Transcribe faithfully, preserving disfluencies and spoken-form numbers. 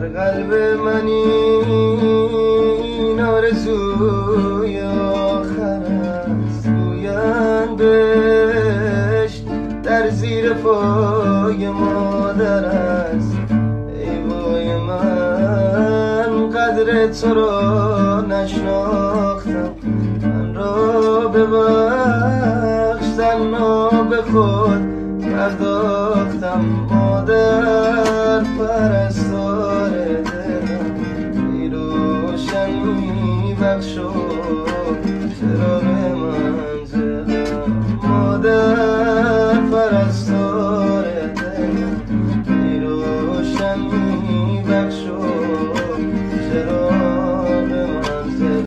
قلب من این آرزوی آخر است، گویند بهشت در زیر پای مادر است. ای وای من قدر تو را نشناختم، من را ببخش تنها به خود پرداختم. مادر پرستار دلم، ای روشنی بخش و چراغ